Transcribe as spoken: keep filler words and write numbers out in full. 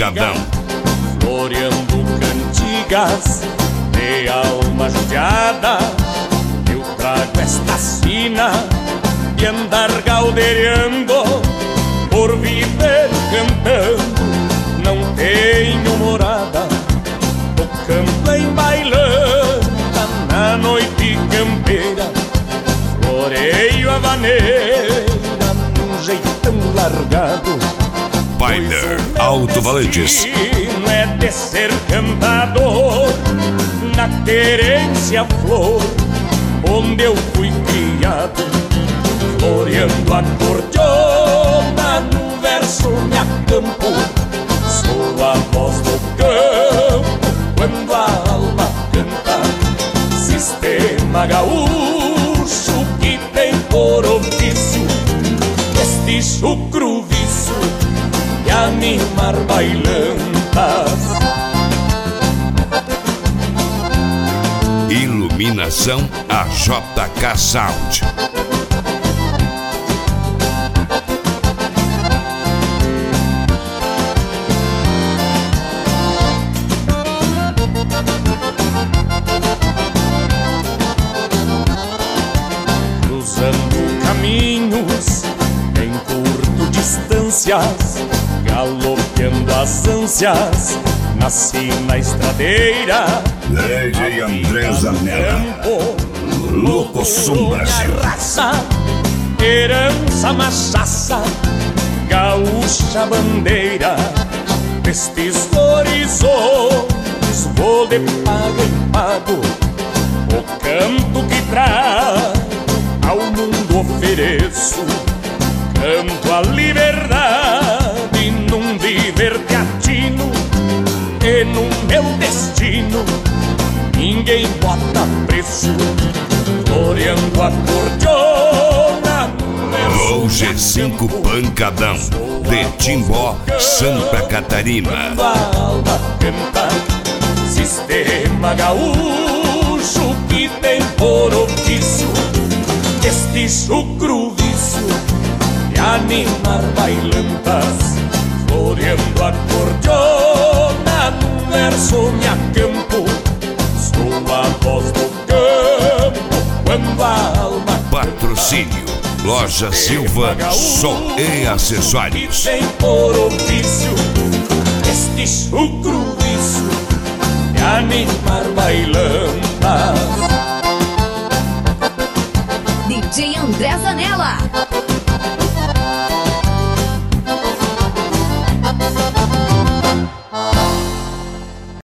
Pancadão. Floreando cantigas de alma judiada, eu trago esta sina e andar galdeirando. Por viver cantando, não tenho morada, tocando em bailanta na noite campeira. Floreio a vaneira num jeitão largado. Bailer Alto Valentis. É de ser cantador na querência flor onde eu fui criado, floreando a cordiona no verso me acampo. Sou a voz do campo quando a alma canta. Sistema gaúcho que tem por ofício este chucro vício de animar bailantas. Iluminação a J K Sound. Cruzando caminhos em curto distâncias, galopeando as ânsias, nasci na estradeira. D J André Zanella, Louco Som Brasil. Raça, herança machaça, gaúcha bandeira, destes horizontes vou de pago em pago. O canto que trago ao mundo ofereço, canto a liberdade num viver teatino. E no meu destino ninguém bota preço, floreando a cordiona. O G cinco Pancadão de Timbó, Santa Catarina. Quando a alma canta, sistema gaúcho que tem por ofício este chucro vício de animar bailantas, floreando a cordiona num verso me acampo. Sou a voz do campo quando a alma Patrocínio Loja Silva Som e Acessórios. tem por ofício este chucro vício de animar bailantas. D J André Zanella.